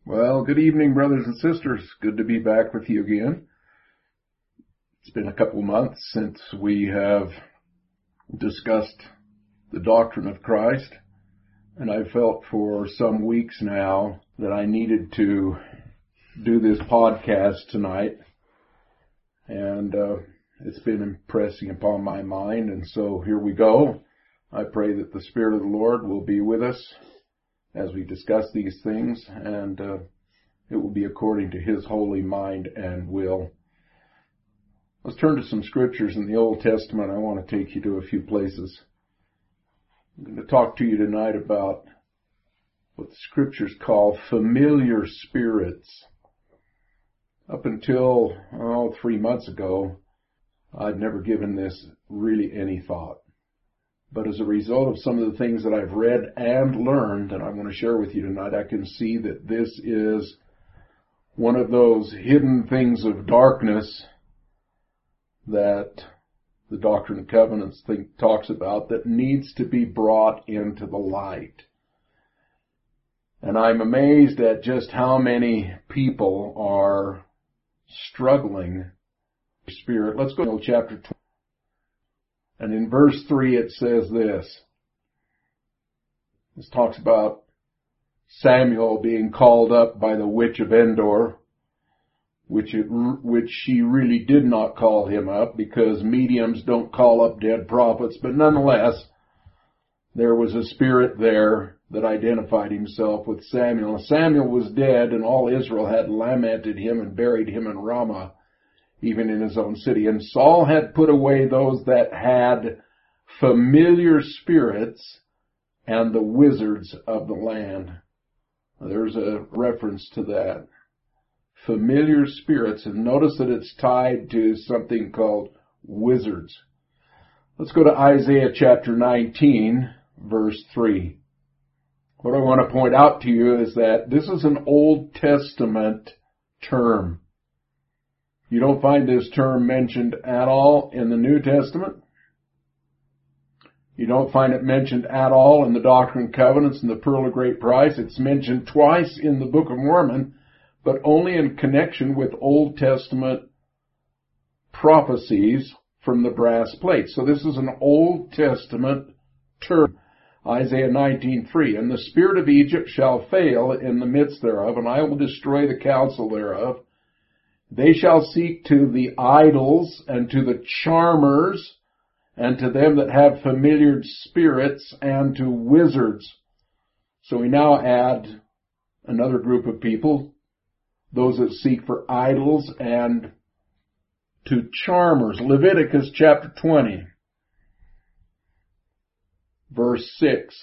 Well, good evening, brothers and sisters. Good to be back with you again. It's been a couple months since we have discussed the doctrine of Christ, and I've felt for some weeks now that I needed to do this podcast tonight, and it's been impressing upon my mind, and so here we go. I pray that the Spirit of the Lord will be with us as we discuss these things, and it will be according to His holy mind and will. Let's turn to some scriptures in the Old Testament. I want to take you to a few places. I'm going to talk to you tonight about what the scriptures call familiar spirits. Up until 3 months ago, I'd never given this really any thought. But as a result of some of the things that I've read and learned that I'm going to share with you tonight, I can see that this is one of those hidden things of darkness that the Doctrine and Covenants talks about that needs to be brought into the light. And I'm amazed at just how many people are struggling with spirit. Let's go to chapter 20. And in verse 3 it says this. This talks about Samuel being called up by the witch of Endor, which she really did not call him up because mediums don't call up dead prophets. But nonetheless, there was a spirit there that identified himself with Samuel. Samuel was dead, and all Israel had lamented him and buried him in Ramah, even in his own city. And Saul had put away those that had familiar spirits and the wizards of the land. There's a reference to that. Familiar spirits. And notice that it's tied to something called wizards. Let's go to Isaiah chapter 19, verse 3. What I want to point out to you is that this is an Old Testament term. You don't find this term mentioned at all in the New Testament. You don't find it mentioned at all in the Doctrine and Covenants and the Pearl of Great Price. It's mentioned twice in the Book of Mormon, but only in connection with Old Testament prophecies from the brass plate. So this is an Old Testament term. Isaiah 19:3, and the spirit of Egypt shall fail in the midst thereof, and I will destroy the counsel thereof. They shall seek to the idols and to the charmers and to them that have familiar spirits and to wizards. So we now add another group of people, those that seek for idols and to charmers. Leviticus chapter 20, verse 6.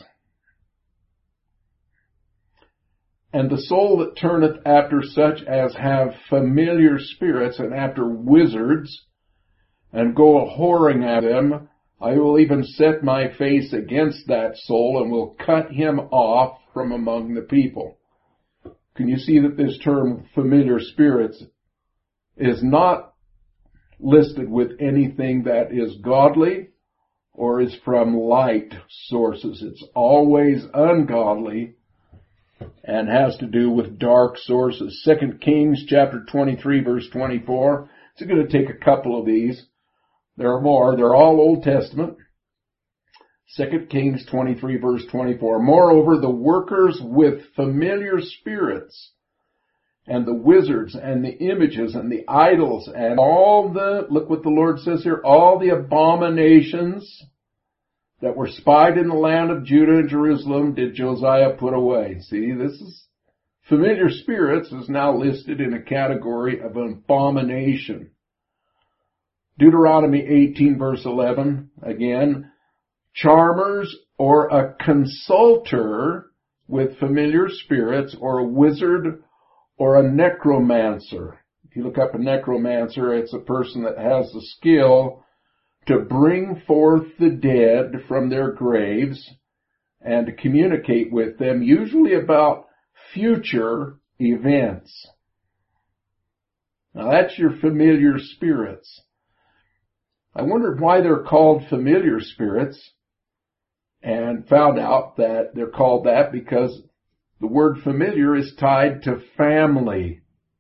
And the soul that turneth after such as have familiar spirits and after wizards, and go a-whoring at them, I will even set my face against that soul, and will cut him off from among the people. Can you see that this term, familiar spirits, is not listed with anything that is godly or is from light sources? It's always ungodly and has to do with dark sources. 2 Kings chapter 23, verse 24. So I'm going to take a couple of these. There are more. They're all Old Testament. 2 Kings 23, verse 24. Moreover, the workers with familiar spirits and the wizards and the images and the idols and all the, look what the Lord says here, all the abominations that were spied in the land of Judah and Jerusalem did Josiah put away. See, this is familiar spirits is now listed in a category of an abomination. Deuteronomy 18 verse 11, again, charmers or a consulter with familiar spirits or a wizard or a necromancer. If you look up a necromancer, it's a person that has the skill to bring forth the dead from their graves and to communicate with them, usually about future events. Now that's your familiar spirits. I wondered why they're called familiar spirits, and found out that they're called that because The word familiar is tied to family.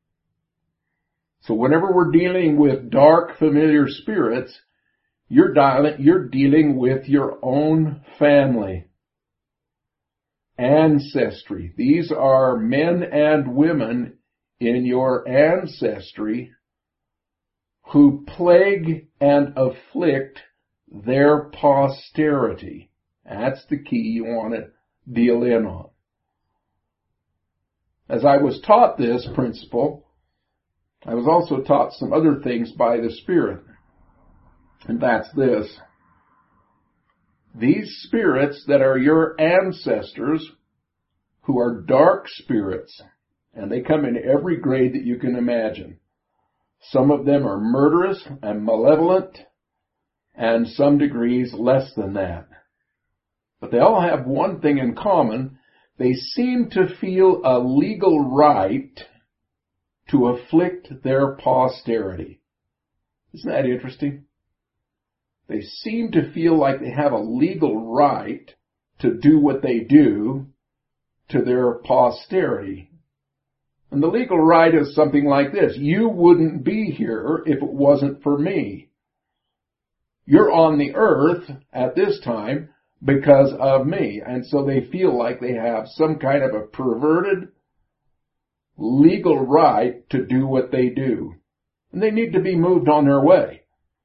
So whenever we're dealing with dark familiar spirits, you're dealing with your own family. Ancestry. These are men and women in your ancestry who plague and afflict their posterity. That's the key you want to deal in on. As I was taught this principle, I was also taught some other things by the Spirit. And that's this. These spirits that are your ancestors, who are dark spirits, and they come in every grade that you can imagine. Some of them are murderous and malevolent, and some degrees less than that. But they all have one thing in common. They seem to feel a legal right to afflict their posterity. Isn't that interesting? They seem to feel like they have a legal right to do what they do to their posterity. And the legal right is something like this. You wouldn't be here if it wasn't for me. You're on the earth at this time because of me. And so they feel like they have some kind of a perverted legal right to do what they do. And they need to be moved on their way.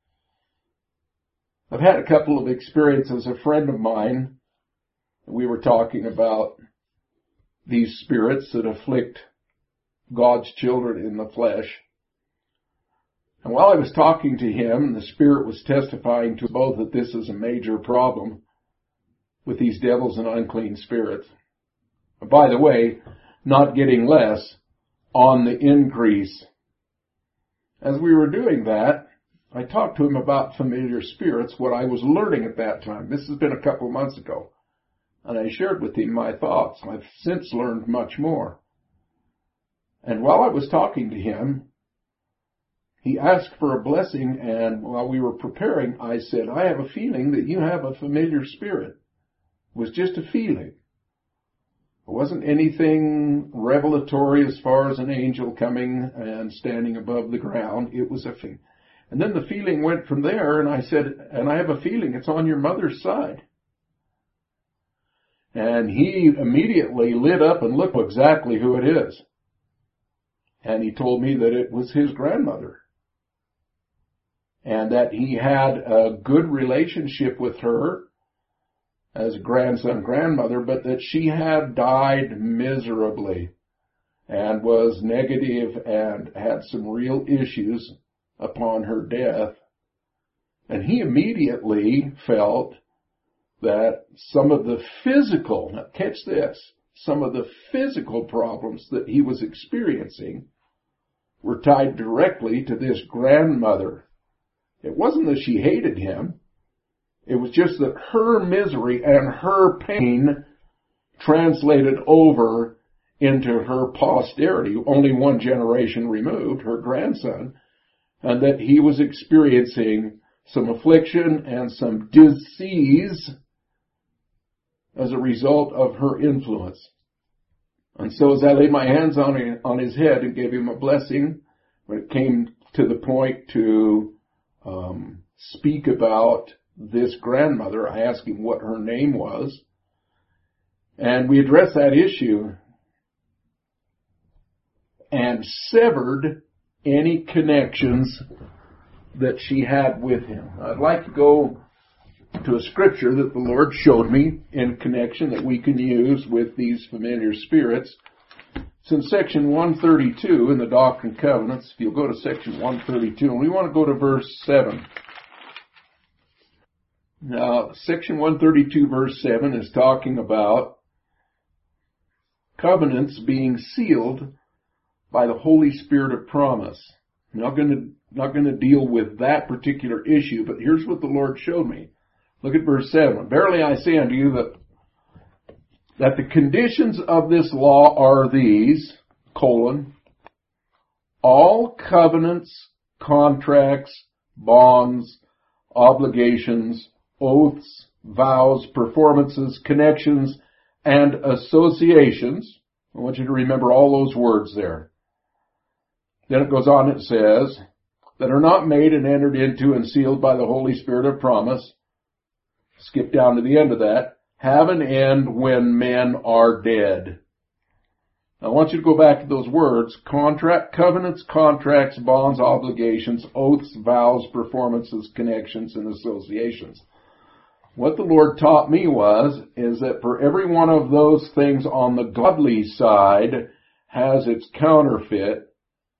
I've had a couple of experiences. A friend of mine, we were talking about these spirits that afflict God's children in the flesh. And while I was talking to him, and the Spirit was testifying to both that this is a major problem with these devils and unclean spirits. By the way, not getting less, on the increase. As we were doing that, I talked to him about familiar spirits, what I was learning at that time. This has been a couple of months ago. And I shared with him my thoughts. I've since learned much more. And while I was talking to him, he asked for a blessing, and while we were preparing, I said, I have a feeling that you have a familiar spirit. It was just a feeling. It wasn't anything revelatory as far as an angel coming and standing above the ground. It was a feeling. And then the feeling went from there, and I said, and I have a feeling it's on your mother's side. And he immediately lit up and looked exactly who it is. And he told me that it was his grandmother. And that he had a good relationship with her as grandson, grandmother, but that she had died miserably and was negative and had some real issues upon her death. And he immediately felt that some of the physical, now catch this, some of the physical problems that he was experiencing were tied directly to this grandmother. It wasn't that she hated him. It was just that her misery and her pain translated over into her posterity, only one generation removed, her grandson, and that he was experiencing some affliction and some disease as a result of her influence. And so as I laid my hands on his head and gave him a blessing, when it came to the point to speak about this grandmother, I asked him what her name was, and we addressed that issue and severed any connections that she had with him. I'd like to go to a scripture that the Lord showed me in connection that we can use with these familiar spirits. It's in section 132 in the Doctrine and Covenants. If you'll go to section 132, and we want to go to verse 7. Now, section 132, verse 7 is talking about covenants being sealed by the Holy Spirit of promise. I'm not going to deal with that particular issue, but here's what the Lord showed me. Look at verse 7. Verily I say unto you that the conditions of this law are these, all covenants, contracts, bonds, obligations, oaths, vows, performances, connections, and associations, I want you to remember all those words there. Then it goes on, it says, that are not made and entered into and sealed by the Holy Spirit of promise. Skip down to the end of that. Have an end when men are dead. I want you to go back to those words. Covenants, contracts, bonds, obligations, oaths, vows, performances, connections, and associations. What the Lord taught me is that for every one of those things on the godly side has its counterfeit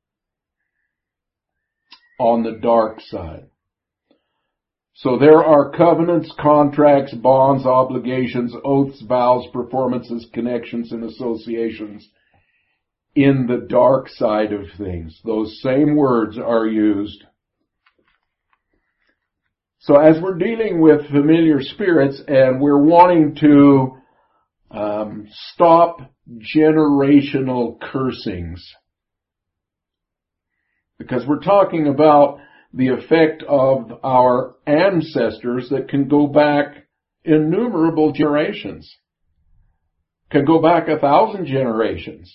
on the dark side. So there are covenants, contracts, bonds, obligations, oaths, vows, performances, connections, and associations in the dark side of things. Those same words are used. So as we're dealing with familiar spirits and we're wanting to stop generational cursings, because we're talking about the effect of our ancestors that can go back innumerable generations, can go back 1,000 generations.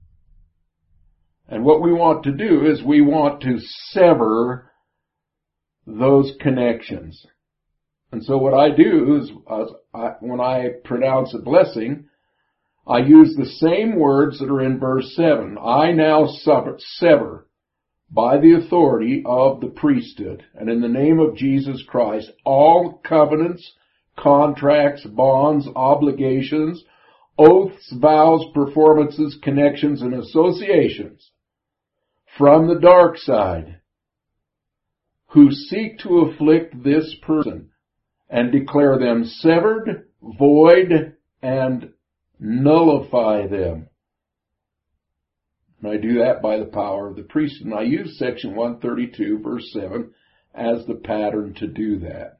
And what we want to do is we want to sever those connections. And so what I do is, when I pronounce a blessing, I use the same words that are in verse 7. I now sever by the authority of the priesthood, and in the name of Jesus Christ, all covenants, contracts, bonds, obligations, oaths, vows, performances, connections, and associations from the dark side, who seek to afflict this person and declare them severed, void, and nullify them. And I do that by the power of the priesthood. And I use section 132, verse 7, as the pattern to do that.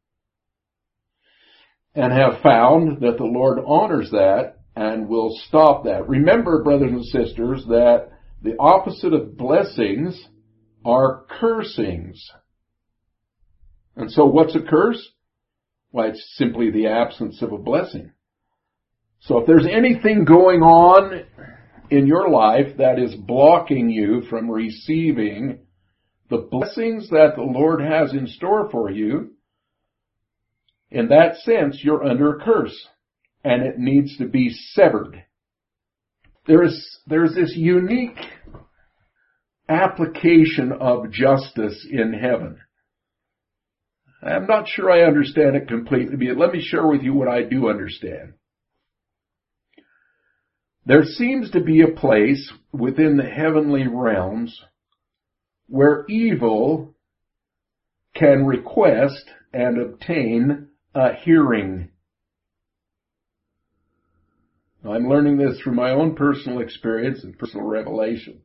And have found that the Lord honors that and will stop that. Remember, brothers and sisters, that the opposite of blessings are cursings. And so what's a curse? Well, it's simply the absence of a blessing. So if there's anything going on in your life that is blocking you from receiving the blessings that the Lord has in store for you, in that sense, you're under a curse, and it needs to be severed. There's this unique application of justice in heaven. I'm not sure I understand it completely, but let me share with you what I do understand. There seems to be a place within the heavenly realms where evil can request and obtain a hearing. I'm learning this through my own personal experience and personal revelation.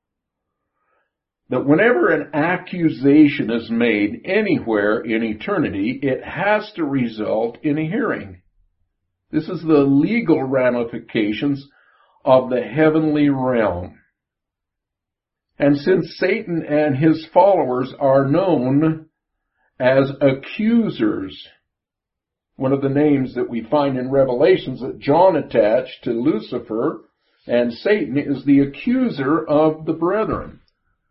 That whenever an accusation is made anywhere in eternity, it has to result in a hearing. This is the legal ramifications of the heavenly realm. And since Satan and his followers are known as accusers, one of the names that we find in Revelations that John attached to Lucifer and Satan is the accuser of the brethren.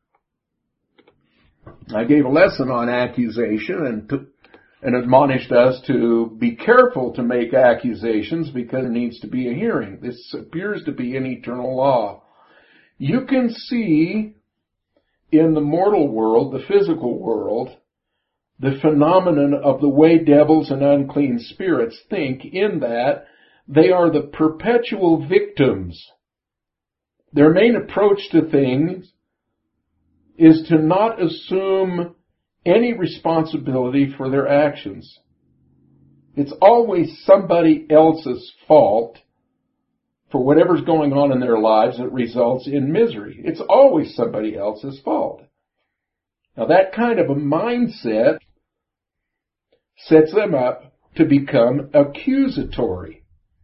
I gave a lesson on accusation and admonished us to be careful to make accusations because there needs to be a hearing. This appears to be an eternal law. You can see in the mortal world, the physical world, the phenomenon of the way devils and unclean spirits think, in that they are the perpetual victims. Their main approach to things is to not assume any responsibility for their actions. It's always somebody else's fault for whatever's going on in their lives that results in misery. It's always somebody else's fault. Now that kind of a mindset sets them up to become accusatory.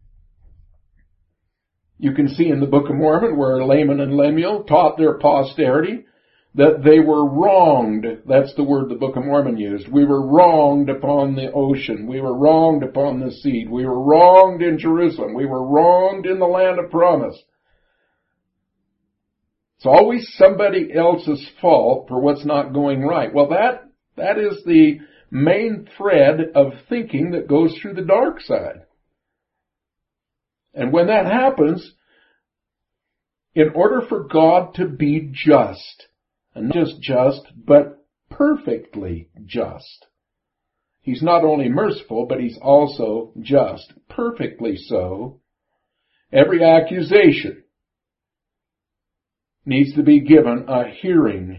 You can see in the Book of Mormon where Laman and Lemuel taught their posterity that they were wronged. That's the word the Book of Mormon used. We were wronged upon the ocean. We were wronged upon the sea. We were wronged in Jerusalem. We were wronged in the land of promise. It's always somebody else's fault for what's not going right. Well, that is the main thread of thinking that goes through the dark side. And when that happens, in order for God to be just, and not just, but perfectly just. He's not only merciful, but He's also just, perfectly so. Every accusation needs to be given a hearing.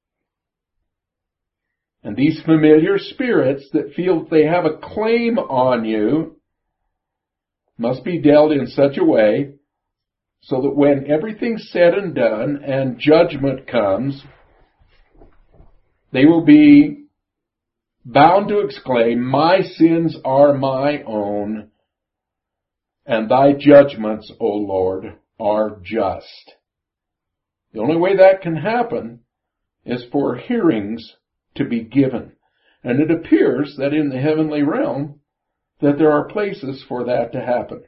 And these familiar spirits that feel they have a claim on you must be dealt in such a way so that when everything's said and done and judgment comes, they will be bound to exclaim, "My sins are my own, and thy judgments, O Lord, are just." The only way that can happen is for hearings to be given. And it appears that in the heavenly realm that there are places for that to happen.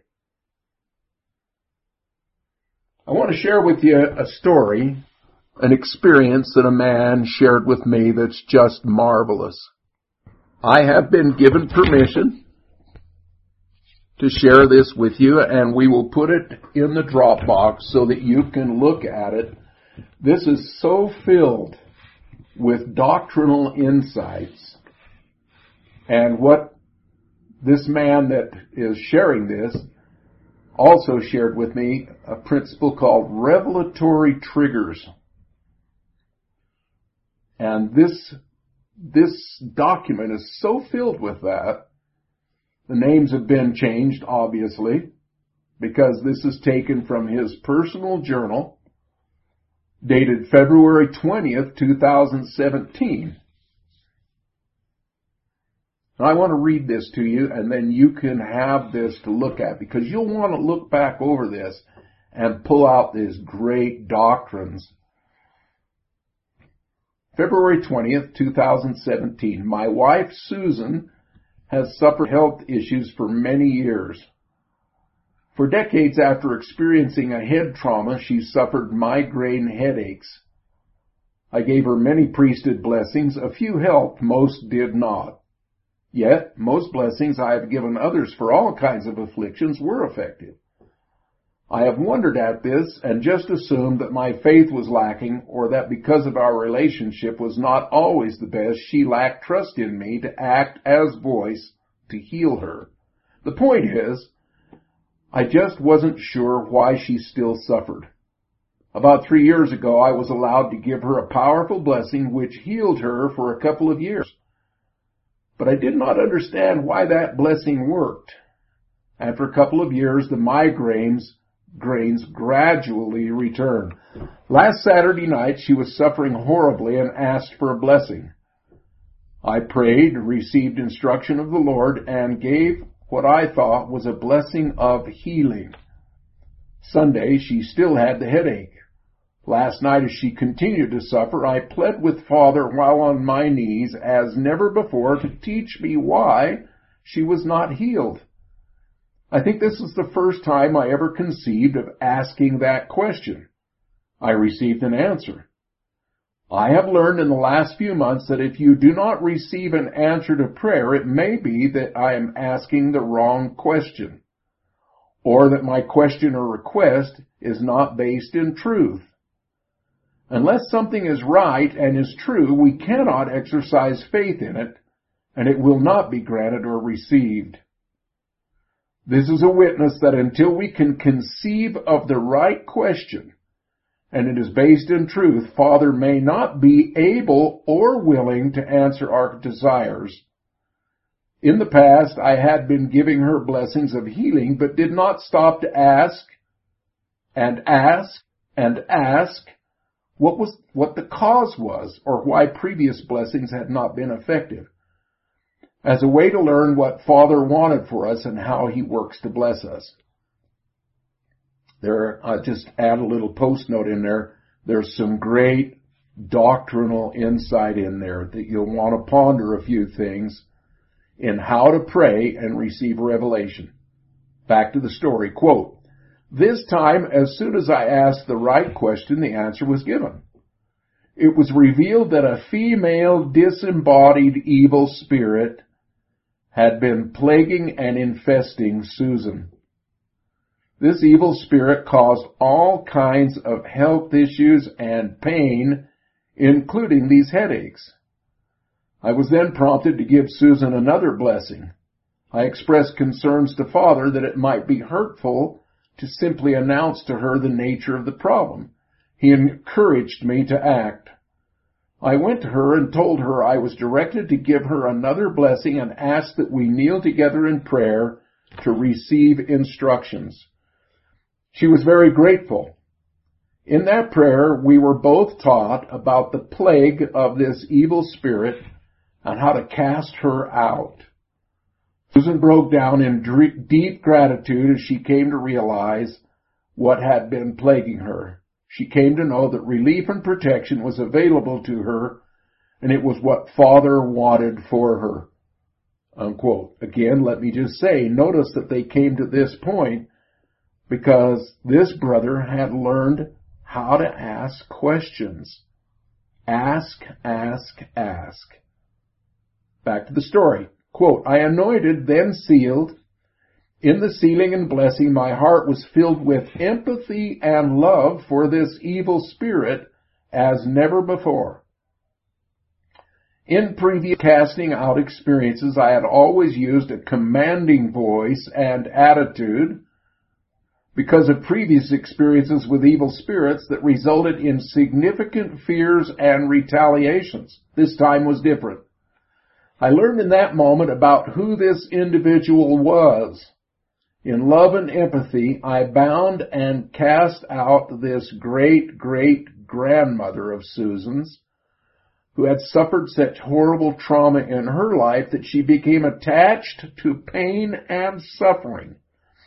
I want to share with you a story, an experience that a man shared with me that's just marvelous. I have been given permission to share this with you, and we will put it in the Dropbox so that you can look at it. This is so filled with doctrinal insights. And what this man that is sharing this also shared with me, a principle called revelatory triggers. And this document is so filled with that. The names have been changed, obviously, because this is taken from his personal journal, dated February 20th, 2017. And I want to read this to you, and then you can have this to look at, because you'll want to look back over this and pull out these great doctrines. February 20th, 2017. My wife, Susan, has suffered health issues for many years. For decades after experiencing a head trauma, she suffered migraine headaches. I gave her many priesthood blessings. A few helped, most did not. Yet, most blessings I have given others for all kinds of afflictions were effective. I have wondered at this and just assumed that my faith was lacking, or that because of our relationship was not always the best, she lacked trust in me to act as voice to heal her. The point is, I just wasn't sure why she still suffered. About 3 years ago, I was allowed to give her a powerful blessing which healed her for a couple of years. But I did not understand why that blessing worked. After a couple of years, the migraines gradually returned. Last Saturday night, she was suffering horribly and asked for a blessing. I prayed, received instruction of the Lord, and gave what I thought was a blessing of healing. Sunday, she still had the headache. Last night, as she continued to suffer, I pled with Father while on my knees as never before to teach me why she was not healed. I think this is the first time I ever conceived of asking that question. I received an answer. I have learned in the last few months that if you do not receive an answer to prayer, it may be that I am asking the wrong question, or that my question or request is not based in truth. Unless something is right and is true, we cannot exercise faith in it, and it will not be granted or received. This is a witness that until we can conceive of the right question, and it is based in truth, Father may not be able or willing to answer our desires. In the past, I had been giving her blessings of healing, but did not stop to ask and ask and ask what the cause was, or why previous blessings had not been effective, as a way to learn what Father wanted for us and how He works to bless us. I'll just add a little post note in there. There's some great doctrinal insight in there that you'll want to ponder a few things in how to pray and receive revelation. Back to the story. Quote, This time, as soon as I asked the right question, the answer was given. It was revealed that a female disembodied evil spirit had been plaguing and infesting Susan. This evil spirit caused all kinds of health issues and pain, including these headaches. I was then prompted to give Susan another blessing. I expressed concerns to Father that it might be hurtful to simply announce to her the nature of the problem. He encouraged me to act. I went to her and told her I was directed to give her another blessing and asked that we kneel together in prayer to receive instructions. She was very grateful. In that prayer, we were both taught about the plague of this evil spirit and how to cast her out. Susan broke down in deep gratitude as she came to realize what had been plaguing her. She came to know that relief and protection was available to her, and it was what Father wanted for her. Unquote. Again, let me just say, notice that they came to this point because this brother had learned how to ask questions. Ask, ask, ask. Back to the story. Quote, I anointed, then sealed. In the sealing and blessing, my heart was filled with empathy and love for this evil spirit as never before. In previous casting out experiences, I had always used a commanding voice and attitude because of previous experiences with evil spirits that resulted in significant fears and retaliations. This time was different. I learned in that moment about who this individual was. In love and empathy, I bound and cast out this great-great-grandmother of Susan's, who had suffered such horrible trauma in her life that she became attached to pain and suffering.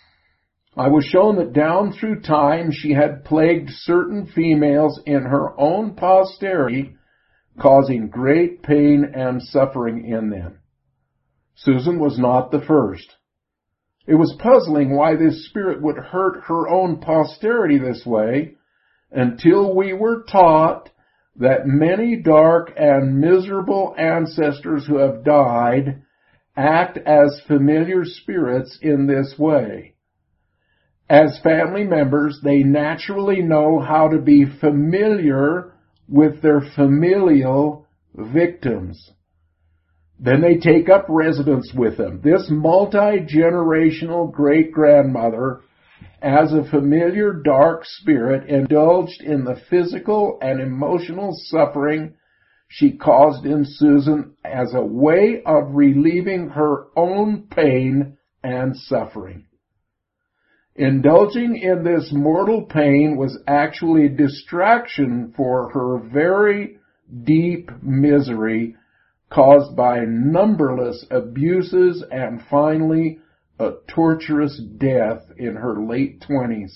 I was shown that down through time she had plagued certain females in her own posterity, causing great pain and suffering in them. Susan was not the first. It was puzzling why this spirit would hurt her own posterity this way until we were taught that many dark and miserable ancestors who have died act as familiar spirits in this way. As family members, they naturally know how to be familiar with their familial victims. Then they take up residence with them. This multi-generational great-grandmother, as a familiar dark spirit, indulged in the physical and emotional suffering she caused in Susan as a way of relieving her own pain and suffering. Indulging in this mortal pain was actually a distraction for her very deep misery caused by numberless abuses and finally a torturous death in her late 20s.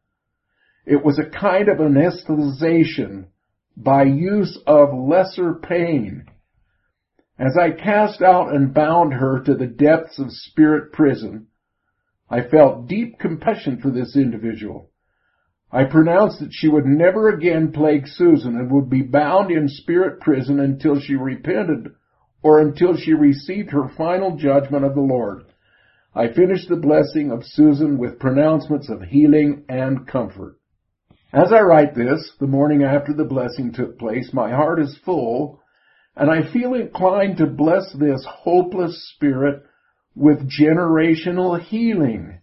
It was a kind of anesthetization by use of lesser pain. As I cast out and bound her to the depths of spirit prison, I felt deep compassion for this individual. I pronounced that she would never again plague Susan and would be bound in spirit prison until she repented or until she received her final judgment of the Lord. I finished the blessing of Susan with pronouncements of healing and comfort. As I write this, the morning after the blessing took place, my heart is full, and I feel inclined to bless this hopeless spirit with generational healing.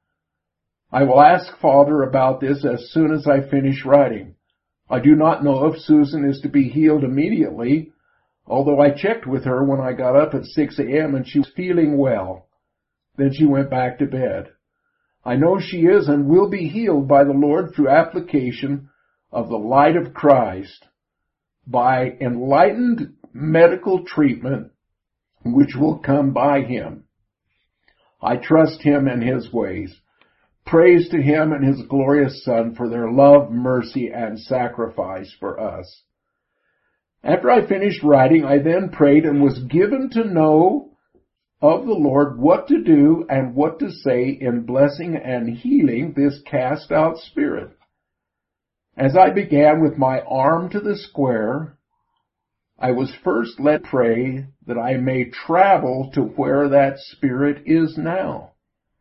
I will ask Father about this as soon as I finish writing. I do not know if Susan is to be healed immediately, although I checked with her when I got up at 6 a.m. and she was feeling well. Then she went back to bed. I know she is and will be healed by the Lord through application of the light of Christ, by enlightened medical treatment which will come by Him. I trust Him and His ways. Praise to Him and His glorious Son for their love, mercy, and sacrifice for us. After I finished writing, I then prayed and was given to know of the Lord what to do and what to say in blessing and healing this cast out spirit. As I began with my arm to the square, I was first led to pray that I may travel to where that spirit is now.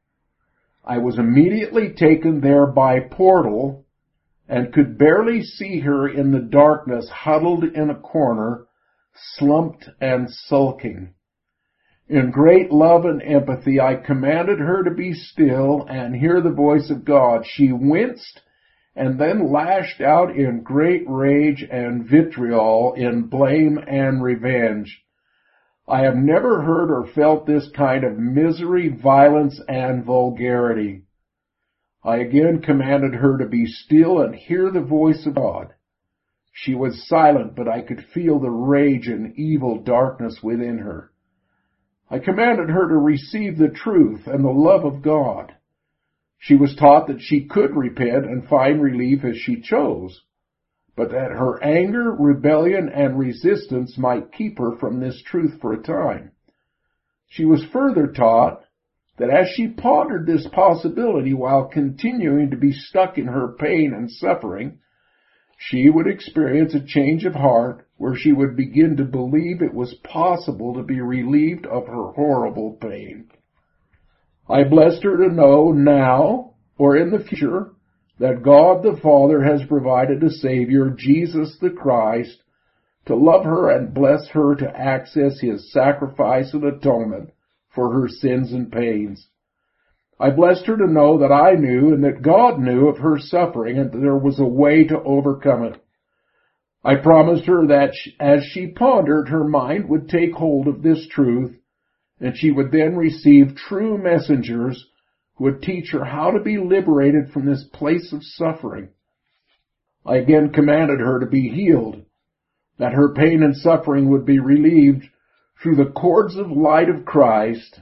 I was immediately taken there by portal and could barely see her in the darkness, huddled in a corner, slumped and sulking. In great love and empathy, I commanded her to be still and hear the voice of God. She winced and then lashed out in great rage and vitriol, in blame and revenge. I have never heard or felt this kind of misery, violence, and vulgarity. I again commanded her to be still and hear the voice of God. She was silent, but I could feel the rage and evil darkness within her. I commanded her to receive the truth and the love of God. She was taught that she could repent and find relief as she chose, but that her anger, rebellion, and resistance might keep her from this truth for a time. She was further taught that as she pondered this possibility while continuing to be stuck in her pain and suffering, she would experience a change of heart where she would begin to believe it was possible to be relieved of her horrible pain. I blessed her to know now or in the future that God the Father has provided a Savior, Jesus the Christ, to love her and bless her to access His sacrifice and atonement for her sins and pains. I blessed her to know that I knew and that God knew of her suffering and that there was a way to overcome it. I promised her that as she pondered, her mind would take hold of this truth, and she would then receive true messengers who would teach her how to be liberated from this place of suffering. I again commanded her to be healed, that her pain and suffering would be relieved through the cords of light of Christ,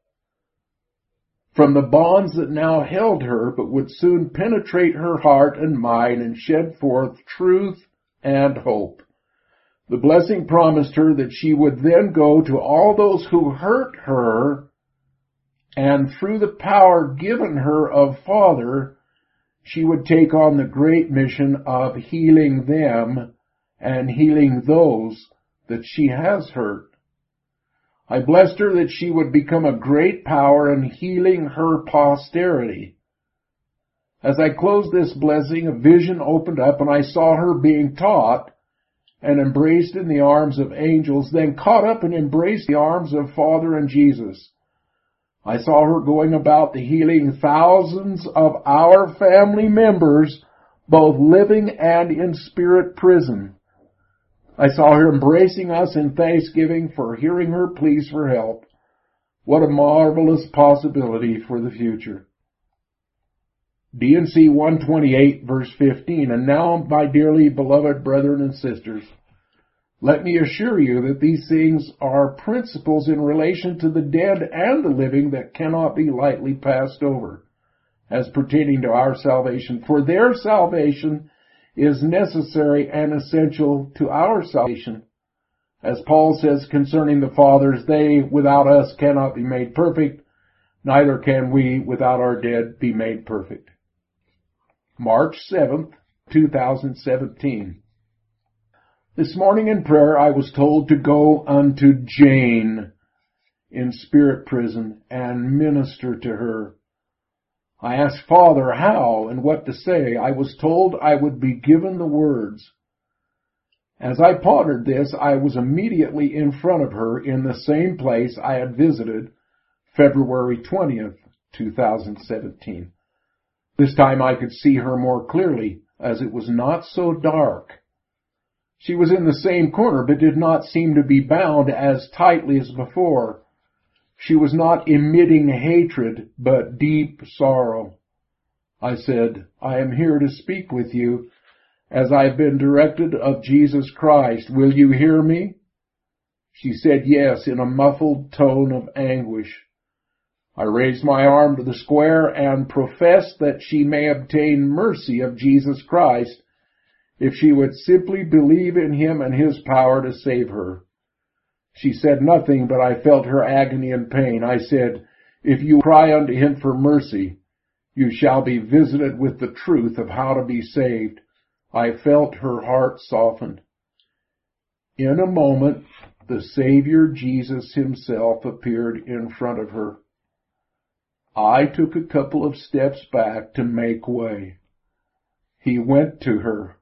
from the bonds that now held her, but would soon penetrate her heart and mind and shed forth truth and hope. The blessing promised her that she would then go to all those who hurt her, and through the power given her of Father, she would take on the great mission of healing them and healing those that she has hurt. I blessed her that she would become a great power in healing her posterity. As I closed this blessing, a vision opened up and I saw her being taught and embraced in the arms of angels, then caught up and embraced the arms of Father and Jesus. I saw her going about the healing thousands of our family members, both living and in spirit prison. I saw her embracing us in thanksgiving for hearing her pleas for help. What a marvelous possibility for the future. D&C 128 verse 15, and now, my dearly beloved brethren and sisters, let me assure you that these things are principles in relation to the dead and the living that cannot be lightly passed over, as pertaining to our salvation. For their salvation is necessary and essential to our salvation. As Paul says concerning the fathers, they without us cannot be made perfect, neither can we without our dead be made perfect. March 7th, 2017. This morning in prayer I was told to go unto Jane in spirit prison and minister to her. I asked Father how and what to say. I was told I would be given the words. As I pondered this, I was immediately in front of her in the same place I had visited February 20th, 2017. This time I could see her more clearly, as it was not so dark. She was in the same corner, but did not seem to be bound as tightly as before. She was not emitting hatred, but deep sorrow. I said, I am here to speak with you, as I have been directed of Jesus Christ. Will you hear me? She said yes, in a muffled tone of anguish. I raised my arm to the square and professed that she may obtain mercy of Jesus Christ if she would simply believe in Him and His power to save her. She said nothing, but I felt her agony and pain. I said, "If you cry unto him for mercy, you shall be visited with the truth of how to be saved." I felt her heart soften. In a moment, the Savior Jesus himself appeared in front of her. I took a couple of steps back to make way. He went to her,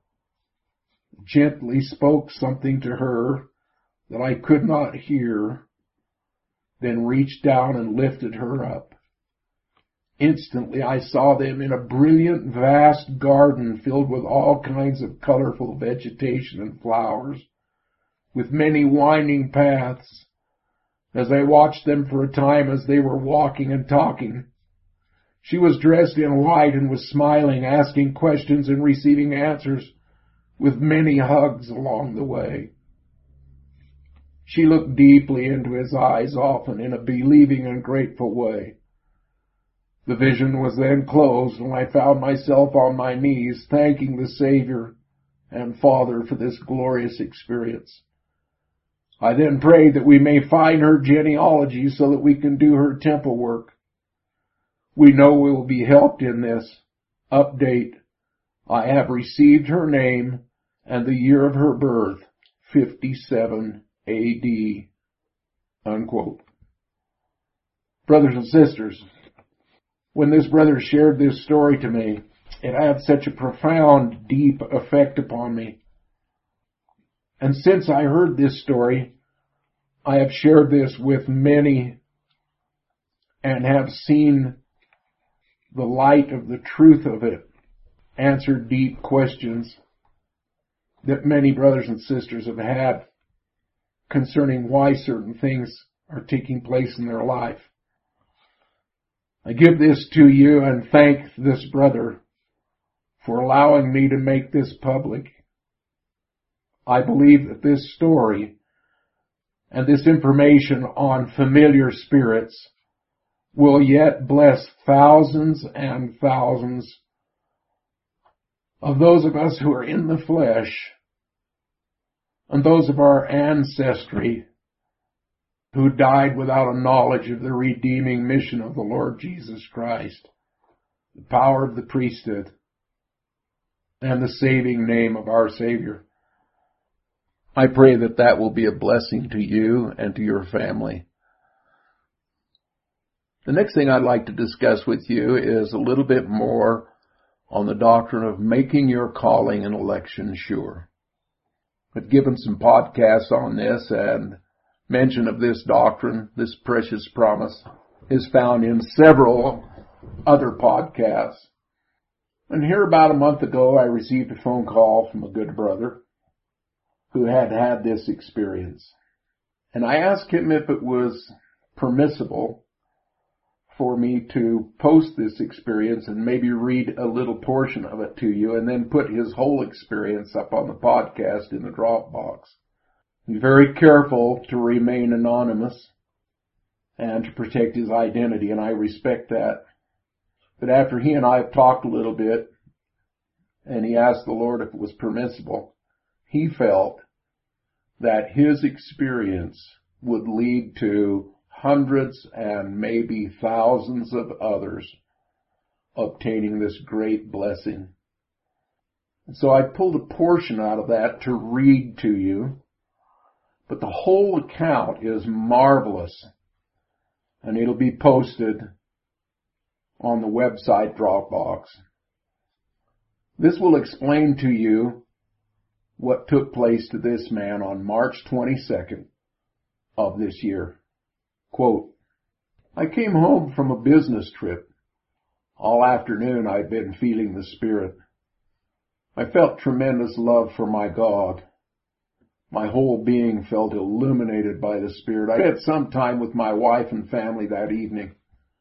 gently spoke something to her that I could not hear, then reached down and lifted her up. Instantly I saw them in a brilliant, vast garden filled with all kinds of colorful vegetation and flowers, with many winding paths. As I watched them for a time as they were walking and talking, she was dressed in white and was smiling, asking questions and receiving answers, with many hugs along the way. She looked deeply into his eyes, often in a believing and grateful way. The vision was then closed, and I found myself on my knees, thanking the Savior and Father for this glorious experience. I then prayed that we may find her genealogy so that we can do her temple work. We know we will be helped in this. Update: I have received her name and the year of her birth, 57 A.D. Unquote. Brothers and sisters, when this brother shared this story to me, it had such a profound, deep effect upon me. And since I heard this story, I have shared this with many and have seen the light of the truth of it, answered deep questions that many brothers and sisters have had concerning why certain things are taking place in their life. I give this to you and thank this brother for allowing me to make this public. I believe that this story and this information on familiar spirits will yet bless thousands and thousands of those of us who are in the flesh and those of our ancestry who died without a knowledge of the redeeming mission of the Lord Jesus Christ, the power of the priesthood, and the saving name of our Savior. I pray that that will be a blessing to you and to your family. The next thing I'd like to discuss with you is a little bit more on the doctrine of making your calling and election sure. I've given some podcasts on this, and mention of this doctrine, this precious promise, is found in several other podcasts. And here about a month ago, I received a phone call from a good brother who had had this experience. And I asked him if it was permissible for me to post this experience and maybe read a little portion of it to you and then put his whole experience up on the podcast in the Dropbox. He's very careful to remain anonymous and to protect his identity, and I respect that. But after he and I have talked a little bit, and he asked the Lord if it was permissible, he felt that his experience would lead to hundreds and maybe thousands of others obtaining this great blessing. And so I pulled a portion out of that to read to you. But the whole account is marvelous, and it'll be posted on the website Dropbox. This will explain to you what took place to this man on March 22nd of this year. Quote, I came home from a business trip. All afternoon I'd been feeling the Spirit. I felt tremendous love for my God. My whole being felt illuminated by the Spirit. I spent some time with my wife and family that evening.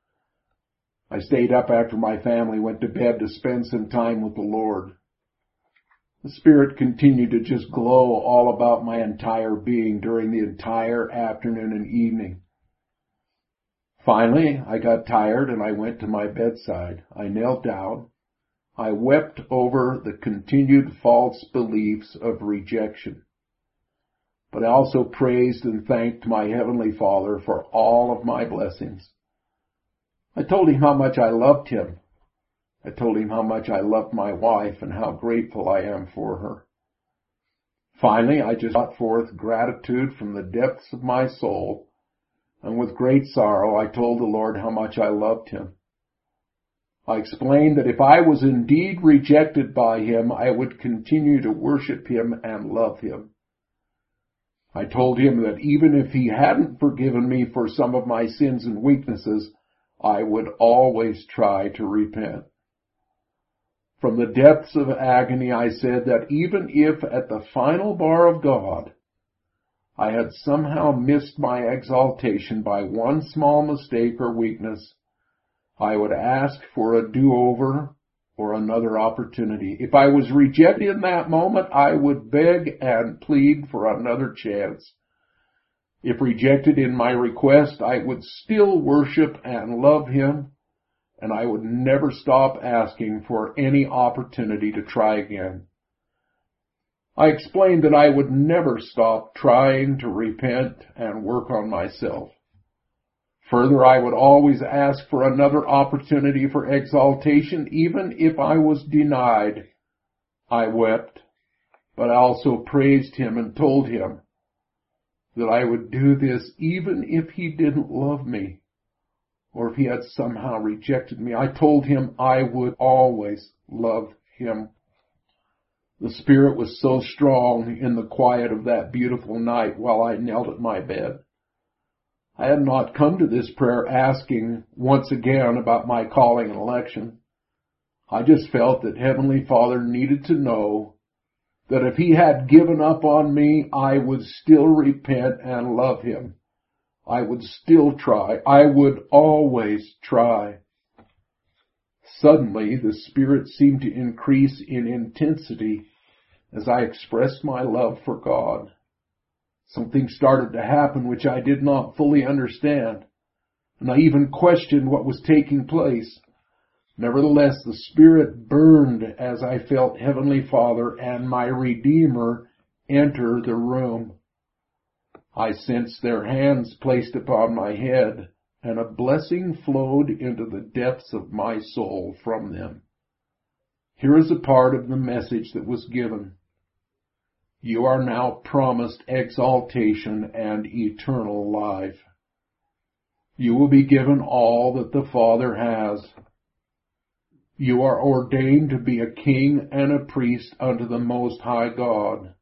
I stayed up after my family went to bed to spend some time with the Lord. The Spirit continued to just glow all about my entire being during the entire afternoon and evening. Finally, I got tired and I went to my bedside. I knelt down. I wept over the continued false beliefs of rejection. but I also praised and thanked my Heavenly Father for all of my blessings. I told Him how much I loved Him. I told Him how much I loved my wife and how grateful I am for her. Finally, I just brought forth gratitude from the depths of my soul, and with great sorrow I told the Lord how much I loved Him. I explained that if I was indeed rejected by Him, I would continue to worship Him and love Him. I told Him that even if He hadn't forgiven me for some of my sins and weaknesses, I would always try to repent. From the depths of agony, I said that even if at the final bar of God, I had somehow missed my exaltation by one small mistake or weakness, I would ask for a do-over or another opportunity. If I was rejected in that moment, I would beg and plead for another chance. If rejected in my request, I would still worship and love Him, and I would never stop asking for any opportunity to try again. I explained that I would never stop trying to repent and work on myself. Further, I would always ask for another opportunity for exaltation, even if I was denied. I wept, but I also praised Him and told Him that I would do this even if He didn't love me, or if He had somehow rejected me. I told Him I would always love Him. The Spirit was so strong in the quiet of that beautiful night while I knelt at my bed. I had not come to this prayer asking once again about my calling and election. I just felt that Heavenly Father needed to know that if He had given up on me, I would still repent and love Him. I would still try. I would always try. Suddenly, the Spirit seemed to increase in intensity as I expressed my love for God. Something started to happen which I did not fully understand, and I even questioned what was taking place. Nevertheless, the Spirit burned as I felt Heavenly Father and my Redeemer enter the room. I sensed their hands placed upon my head, and a blessing flowed into the depths of my soul from them. Here is a part of the message that was given. You are now promised exaltation and eternal life. You will be given all that the Father has. You are ordained to be a king and a priest unto the Most High God.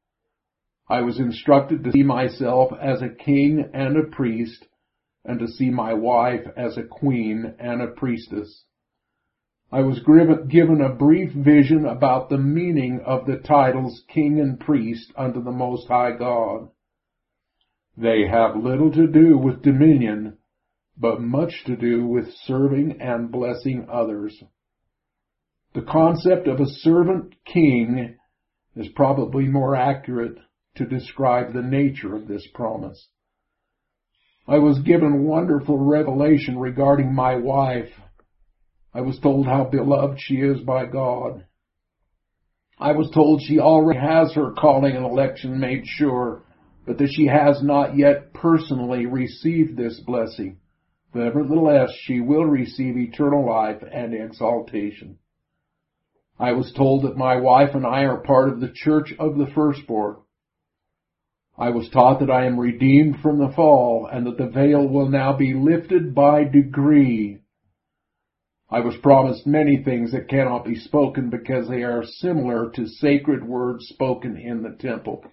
I was instructed to see myself as a king and a priest, and to see my wife as a queen and a priestess. I was given a brief vision about the meaning of the titles king and priest unto the Most High God. They have little to do with dominion, but much to do with serving and blessing others. The concept of a servant king is probably more accurate to describe the nature of this promise. I was given wonderful revelation regarding my wife. I was told how beloved she is by God. I was told she already has her calling and election made sure, but that she has not yet personally received this blessing. Nevertheless, she will receive eternal life and exaltation. I was told that my wife and I are part of the church of the firstborn. I was taught that I am redeemed from the fall and that the veil will now be lifted by degree. I was promised many things that cannot be spoken because they are similar to sacred words spoken in the temple.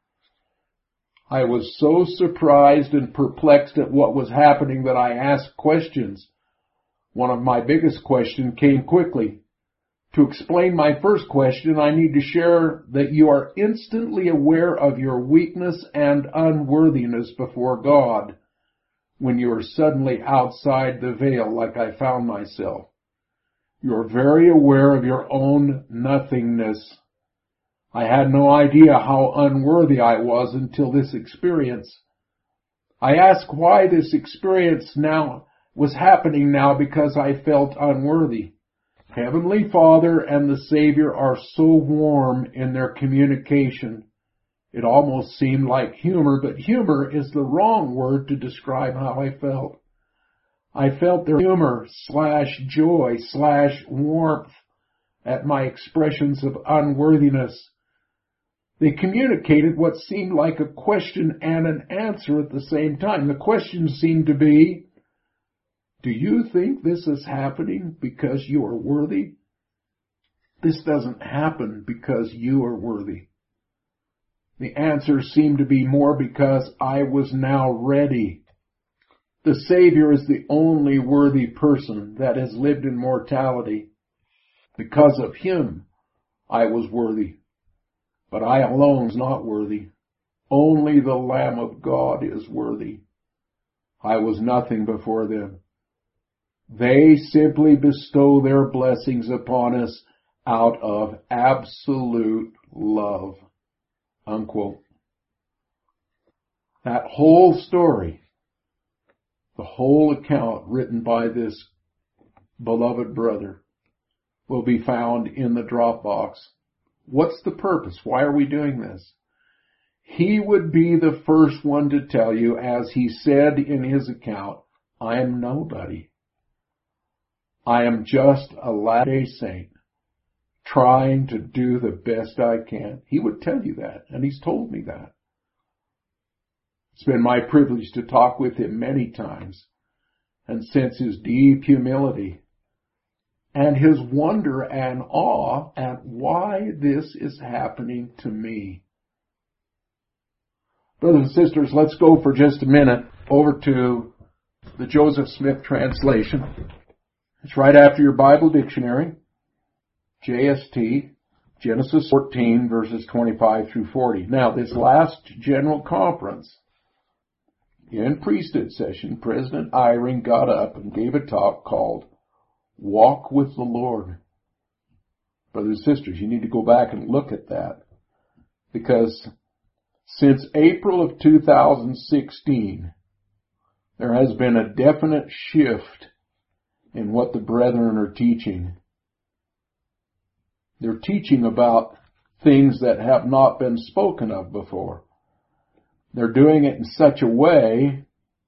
I was so surprised and perplexed at what was happening that I asked questions. One of my biggest questions came quickly. To explain my first question, I need to share that you are instantly aware of your weakness and unworthiness before God when you are suddenly outside the veil like I found myself. You are very aware of your own nothingness. I had no idea how unworthy I was until this experience. I asked why this experience now was happening now because I felt unworthy. Heavenly Father and the Savior are so warm in their communication, It almost seemed like humor, but humor is the wrong word to describe how I felt. I felt their humor / joy / warmth at my expressions of unworthiness. They communicated what seemed like a question and an answer at the same time. The question seemed to be, do you think this is happening because you are worthy? This doesn't happen because you are worthy. The answer seemed to be more because I was now ready. The Savior is the only worthy person that has lived in mortality. Because of Him, I was worthy. But I alone was not worthy. Only the Lamb of God is worthy. I was nothing before them. They simply bestow their blessings upon us out of absolute love. Unquote. That whole story, the whole account written by this beloved brother, will be found in the Dropbox. What's the purpose? Why are we doing this? He would be the first one to tell you, as he said in his account, I am nobody. I am just a latter-day saint trying to do the best I can. He would tell you that, and he's told me that. It's been my privilege to talk with him many times and sense his deep humility and his wonder and awe at why this is happening to me. Brothers and sisters, let's go for just a minute over to the Joseph Smith translation. It's right after your Bible dictionary. JST, Genesis 14, verses 25 through 40. Now, this last general conference, in priesthood session, President Eyring got up and gave a talk called Walk with the Lord. Brothers and sisters, you need to go back and look at that. Because since April of 2016, there has been a definite shift in what the brethren are teaching. They're teaching about things that have not been spoken of before. They're doing it in such a way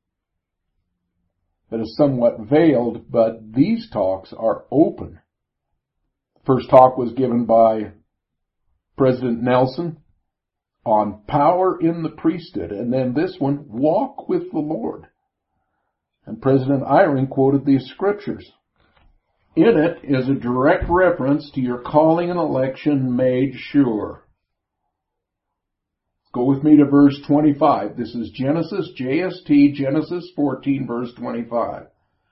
that is somewhat veiled, but these talks are open. The first talk was given by President Nelson on power in the priesthood, and then this one, walk with the Lord. And President Eyring quoted these scriptures. In it is a direct reference to your calling and election made sure. Go with me to verse 25. This is Genesis, JST, Genesis 14, verse 25.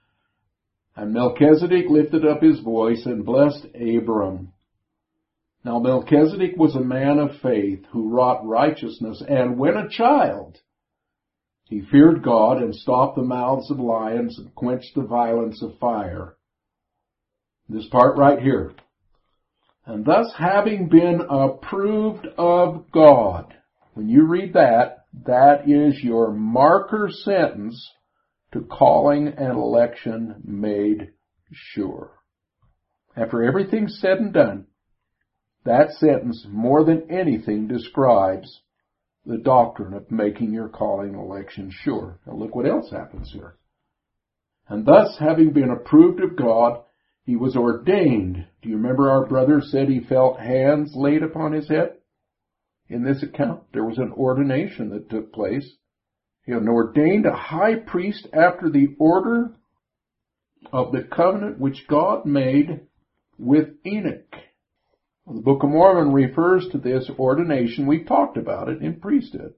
And Melchizedek lifted up his voice and blessed Abram. Now Melchizedek was a man of faith who wrought righteousness, and when a child, he feared God and stopped the mouths of lions and quenched the violence of fire. This part right here. And thus having been approved of God. When you read that, that is your marker sentence to calling and election made sure. After everything's said and done, that sentence more than anything describes the doctrine of making your calling and election sure. Now look what else happens here. And thus having been approved of God, he was ordained. Do you remember our brother said he felt hands laid upon his head? In this account, there was an ordination that took place. He was ordained a high priest after the order of the covenant which God made with Enoch. The Book of Mormon refers to this ordination. We've talked about it in priesthood.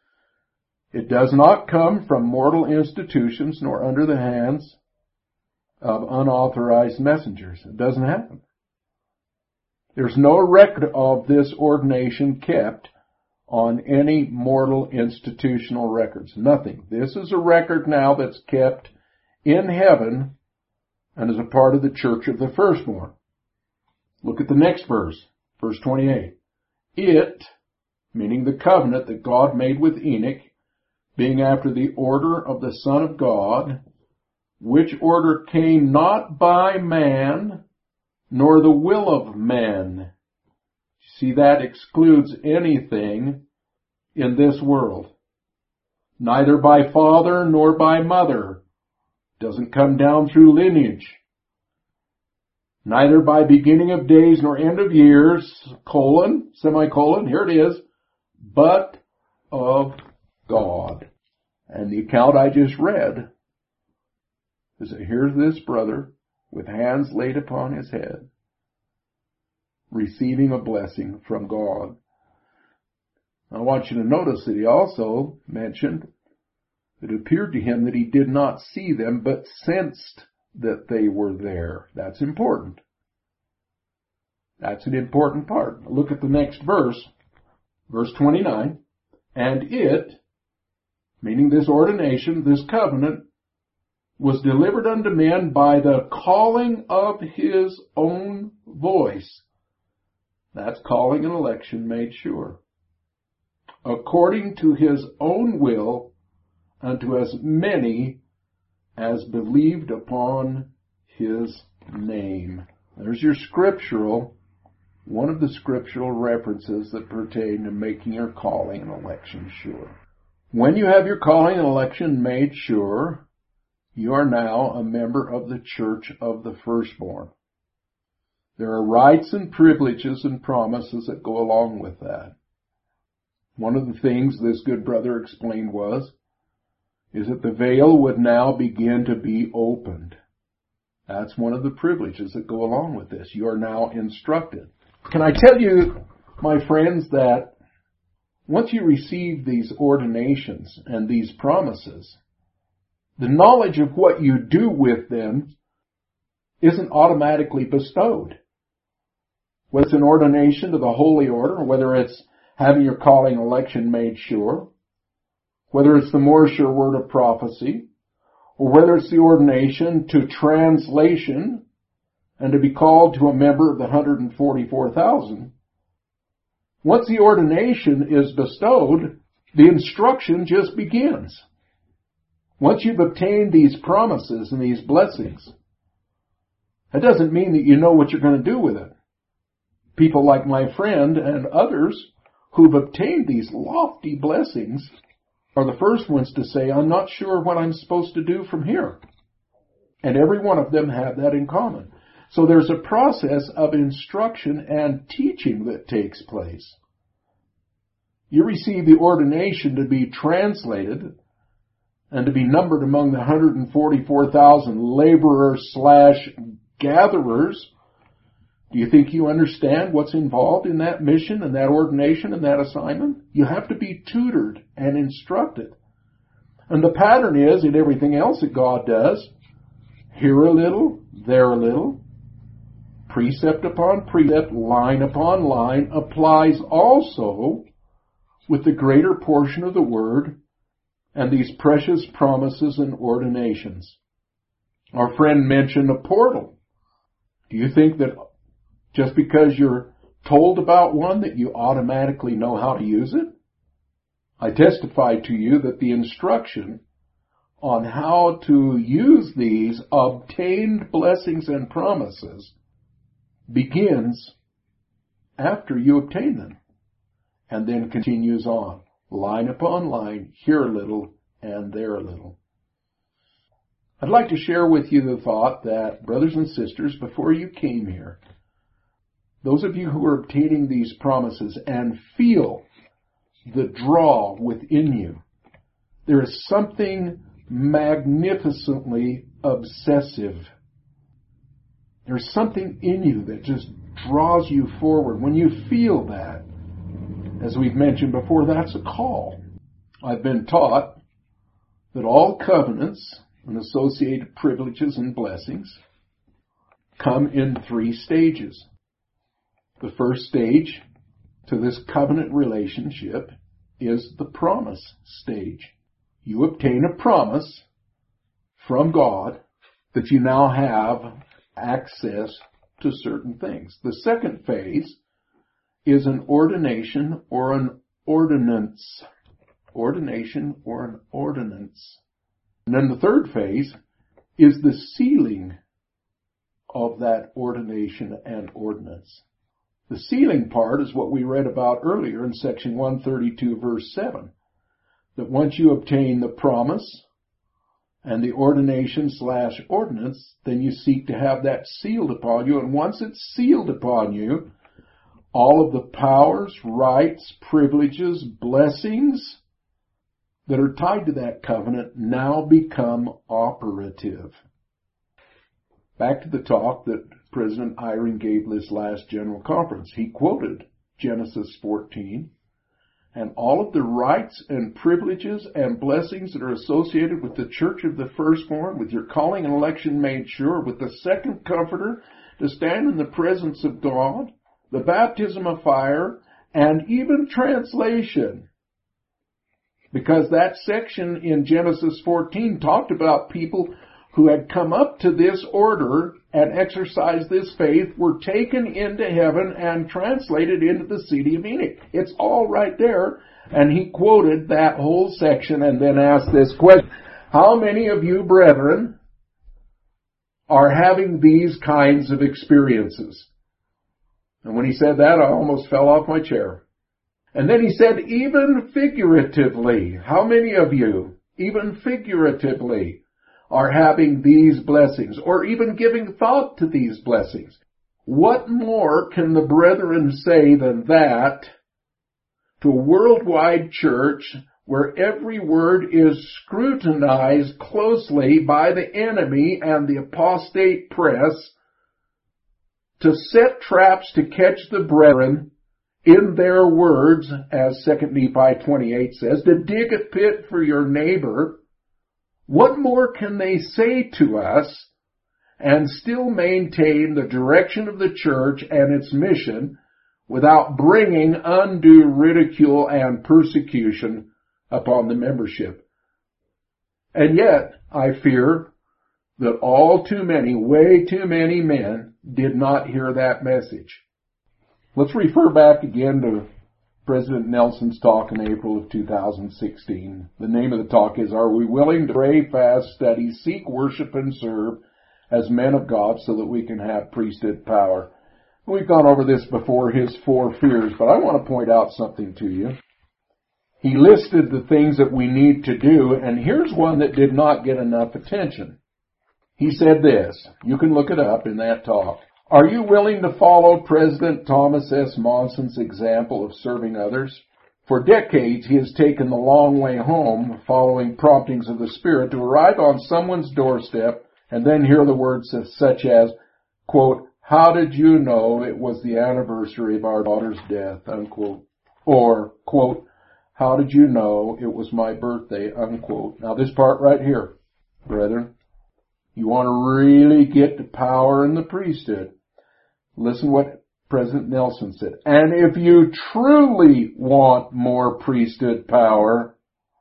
It does not come from mortal institutions nor under the hands of unauthorized messengers. It doesn't happen. There's no record of this ordination kept on any mortal institutional records. Nothing. This is a record now that's kept in heaven and is a part of the church of the firstborn. Look at the next verse, verse 28. It, meaning the covenant that God made with Enoch, being after the order of the Son of God, which order came not by man, nor the will of men. See, that excludes anything in this world. Neither by father nor by mother. Doesn't come down through lineage. Neither by beginning of days nor end of years, semicolon, here it is, but of God. And the account I just read is that here's this brother with hands laid upon his head, receiving a blessing from God. I want you to notice that he also mentioned it appeared to him that he did not see them, but sensed that they were there. That's important. That's an important part. Look at the next verse, verse 29. And it, meaning this ordination, this covenant, was delivered unto men by the calling of his own voice. That's calling and election made sure. According to his own will, unto as many as believed upon his name. There's your one of the scriptural references that pertain to making your calling and election sure. When you have your calling and election made sure, you are now a member of the church of the firstborn. There are rights and privileges and promises that go along with that. One of the things this good brother explained is that the veil would now begin to be opened. That's one of the privileges that go along with this. You are now instructed. Can I tell you, my friends, that once you receive these ordinations and these promises, the knowledge of what you do with them isn't automatically bestowed. Whether it's an ordination to the holy order, or whether it's having your calling and election made sure, whether it's the more sure word of prophecy, or whether it's the ordination to translation and to be called to a member of the 144,000. Once the ordination is bestowed, the instruction just begins. Once you've obtained these promises and these blessings, that doesn't mean that you know what you're going to do with it. People like my friend and others who've obtained these lofty blessings are the first ones to say, I'm not sure what I'm supposed to do from here. And every one of them have that in common. So there's a process of instruction and teaching that takes place. You receive the ordination to be translated and to be numbered among the 144,000 laborers/gatherers. Do you think you understand what's involved in that mission and that ordination and that assignment? You have to be tutored and instructed. And the pattern is, in everything else that God does, here a little, there a little, precept upon precept, line upon line, applies also with the greater portion of the Word and these precious promises and ordinations. Our friend mentioned a portal. Do you think that just because you're told about one that you automatically know how to use it? I testify to you that the instruction on how to use these obtained blessings and promises begins after you obtain them and then continues on, line upon line, here a little and there a little. I'd like to share with you the thought that, brothers and sisters, before you came here, those of you who are obtaining these promises and feel the draw within you, there is something magnificently obsessive. There's something in you that just draws you forward. When you feel that, as we've mentioned before, that's a call. I've been taught that all covenants and associated privileges and blessings come in 3 stages. The first stage to this covenant relationship is the promise stage. You obtain a promise from God that you now have access to certain things. The second phase is an ordination or an ordinance. Ordination or an ordinance. And then the third phase is the sealing of that ordination and ordinance. The sealing part is what we read about earlier in section 132, verse 7. That once you obtain the promise and the ordination/ordinance, then you seek to have that sealed upon you. And once it's sealed upon you, all of the powers, rights, privileges, blessings that are tied to that covenant now become operative. Back to the talk that President Eyring gave this last General Conference. He quoted Genesis 14 and all of the rights and privileges and blessings that are associated with the church of the firstborn, with your calling and election made sure, with the second comforter to stand in the presence of God, the baptism of fire, and even translation. Because that section in Genesis 14 talked about people who had come up to this order and exercised this faith, were taken into heaven and translated into the city of Enoch. It's all right there. And he quoted that whole section and then asked this question: how many of you, brethren, are having these kinds of experiences? And when he said that, I almost fell off my chair. And then he said, even figuratively, how many of you, even figuratively, are having these blessings, or even giving thought to these blessings? What more can the brethren say than that to a worldwide church where every word is scrutinized closely by the enemy and the apostate press to set traps to catch the brethren in their words, as 2 Nephi 28 says, to dig a pit for your neighbor? What more can they say to us and still maintain the direction of the church and its mission without bringing undue ridicule and persecution upon the membership? And yet, I fear that all too many, way too many men did not hear that message. Let's refer back again to President Nelson's talk in April of 2016. The name of the talk is, Are We Willing to Pray, Fast, Study, Seek, Worship, and Serve as Men of God so that we can have priesthood power? We've gone over this before, his 4 fears, but I want to point out something to you. He listed the things that we need to do, and here's one that did not get enough attention. He said this, you can look it up in that talk. Are you willing to follow President Thomas S. Monson's example of serving others? For decades, he has taken the long way home, following promptings of the Spirit, to arrive on someone's doorstep and then hear the words such as, quote, how did you know it was the anniversary of our daughter's death, unquote. Or, quote, how did you know it was my birthday, unquote. Now this part right here, brethren, you want to really get the power in the priesthood. Listen what President Nelson said. And if you truly want more priesthood power,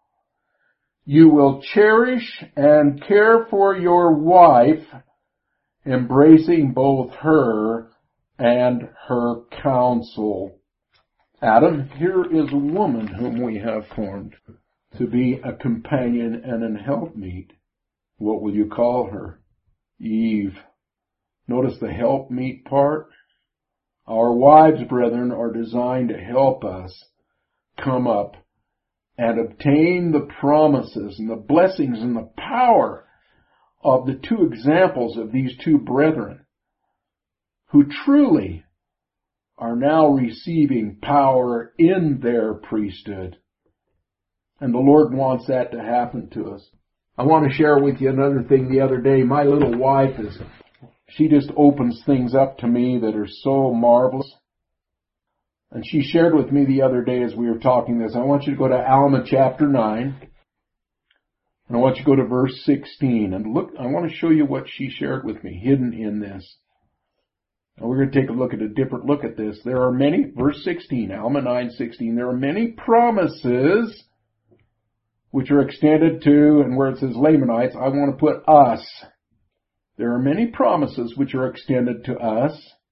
you will cherish and care for your wife, embracing both her and her counsel. Adam, here is a woman whom we have formed to be a companion and an helpmeet. What will you call her? Eve. Notice the helpmeet part. Our wives, brethren, are designed to help us come up and obtain the promises and the blessings and the power of the 2 examples of these 2 brethren who truly are now receiving power in their priesthood. And the Lord wants that to happen to us. I want to share with you another thing the other day. My little wife she just opens things up to me that are so marvelous. And she shared with me the other day as we were talking this. I want you to go to Alma chapter 9. And I want you to go to verse 16. And look, I want to show you what she shared with me, hidden in this. And we're going to take a different look at this. There are many, verse 16, Alma 9:16, there are many promises which are extended to, and where it says Lamanites, I want to put us. There are many promises which are extended to us.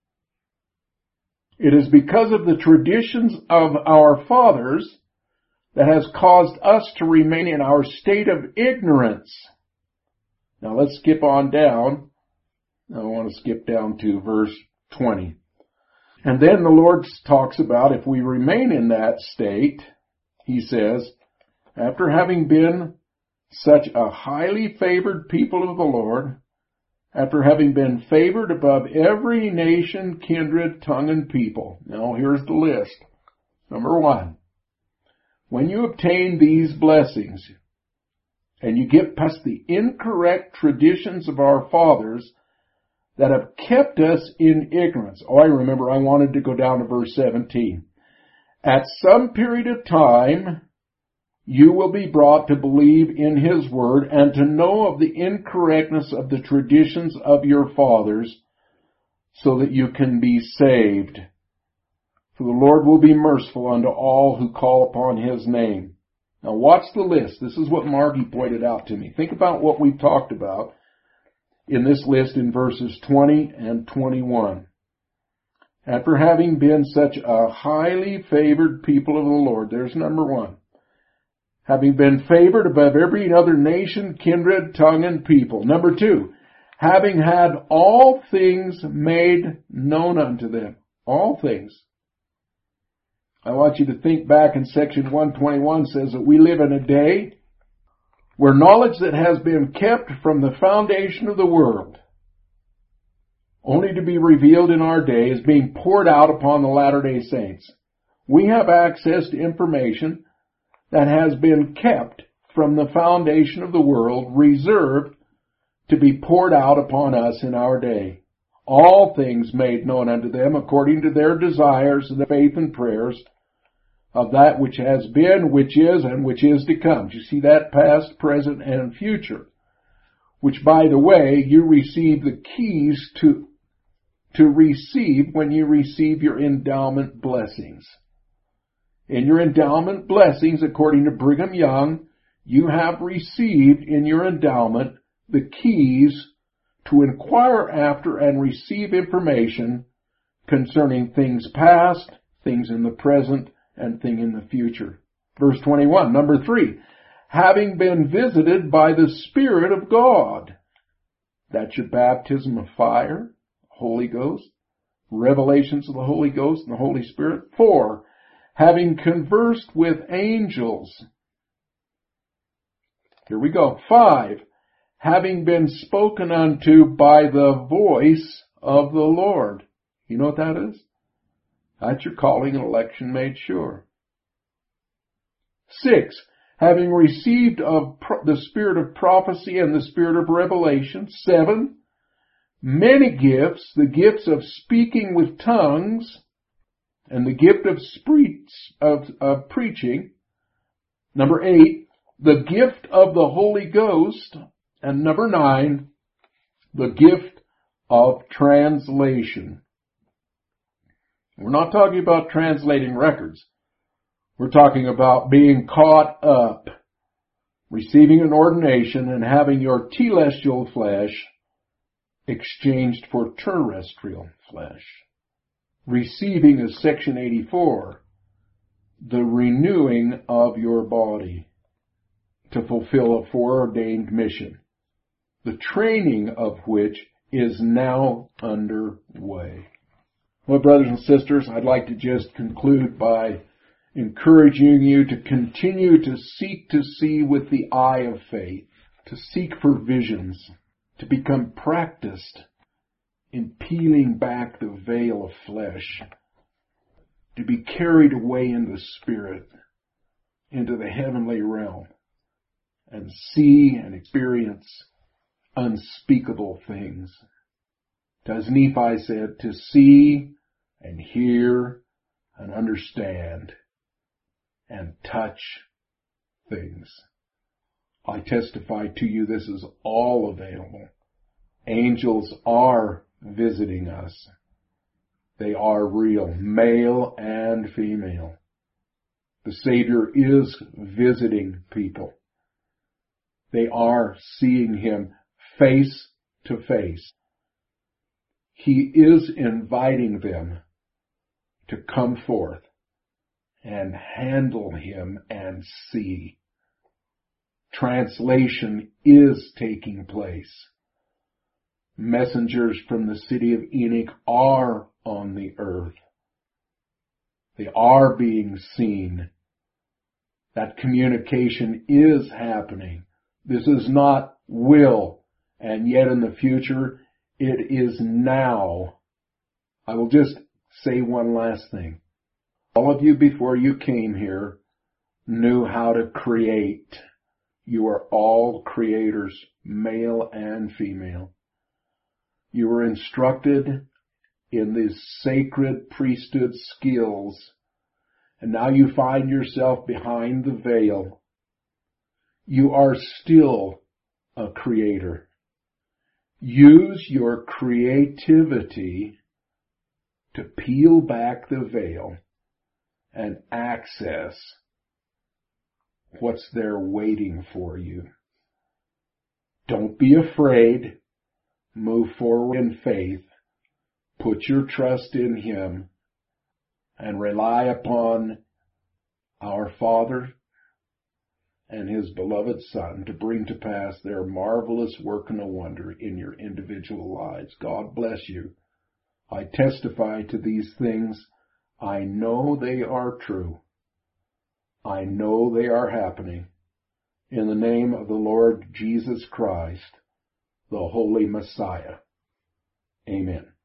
It is because of the traditions of our fathers that has caused us to remain in our state of ignorance. Now let's skip on down. I want to skip down to verse 20. And then the Lord talks about if we remain in that state, He says, after having been such a highly favored people of the Lord, after having been favored above every nation, kindred, tongue, and people. Now here's the list. Number 1, when you obtain these blessings, and you get past the incorrect traditions of our fathers that have kept us in ignorance. Oh, I remember I wanted to go down to verse 17. At some period of time, you will be brought to believe in His word and to know of the incorrectness of the traditions of your fathers, so that you can be saved. For the Lord will be merciful unto all who call upon His name. Now watch the list. This is what Margie pointed out to me. Think about what we've talked about in this list in verses 20 and 21. After having been such a highly favored people of the Lord, there's number 1. Having been favored above every other nation, kindred, tongue, and people. Number 2, having had all things made known unto them. All things. I want you to think back in section 121 says that we live in a day where knowledge that has been kept from the foundation of the world, only to be revealed in our day, is being poured out upon the Latter-day Saints. We have access to information that has been kept from the foundation of the world, reserved to be poured out upon us in our day. All things made known unto them according to their desires and the faith and prayers of that which has been, which is, and which is to come. Do you see that? Past, present, and future. Which, by the way, you receive the keys to receive when you receive your endowment blessings. In your endowment blessings, according to Brigham Young, you have received in your endowment the keys to inquire after and receive information concerning things past, things in the present, and things in the future. Verse 21, number 3, having been visited by the Spirit of God. That's your baptism of fire, Holy Ghost, revelations of the Holy Ghost and the Holy Spirit. 4, having conversed with angels. Here we go. 5, having been spoken unto by the voice of the Lord. You know what that is? That's your calling and election made sure. 6, having received of the spirit of prophecy and the spirit of revelation. 7, many gifts, the gifts of speaking with tongues, and the gift of preaching. Number 8, the gift of the Holy Ghost. And number 9, the gift of translation. We're not talking about translating records. We're talking about being caught up, receiving an ordination, and having your telestial flesh exchanged for terrestrial flesh. Receiving, as section 84, the renewing of your body to fulfill a foreordained mission, the training of which is now underway. Well, brothers and sisters, I'd like to just conclude by encouraging you to continue to seek to see with the eye of faith, to seek for visions, to become practiced in peeling back the veil of flesh, to be carried away in the Spirit into the heavenly realm and see and experience unspeakable things. As Nephi said, to see and hear and understand and touch things. I testify to you this is all available. Angels are visiting us. They are real, male and female. The Savior is visiting people. They are seeing Him face to face. He is inviting them to come forth and handle Him and see. Translation is taking place. Messengers from the city of Enoch are on the earth. They are being seen. That communication is happening. This is not will, and yet in the future, it is now. I will just say one last thing. All of you before you came here knew how to create. You are all creators, male and female. You were instructed in these sacred priesthood skills, and now you find yourself behind the veil. You are still a creator. Use your creativity to peel back the veil and access what's there waiting for you. Don't be afraid. Move forward in faith. Put your trust in Him and rely upon our Father and His beloved Son to bring to pass their marvelous work and a wonder in your individual lives. God bless you. I testify to these things. I know they are true. I know they are happening. In the name of the Lord Jesus Christ, the Holy Messiah. Amen.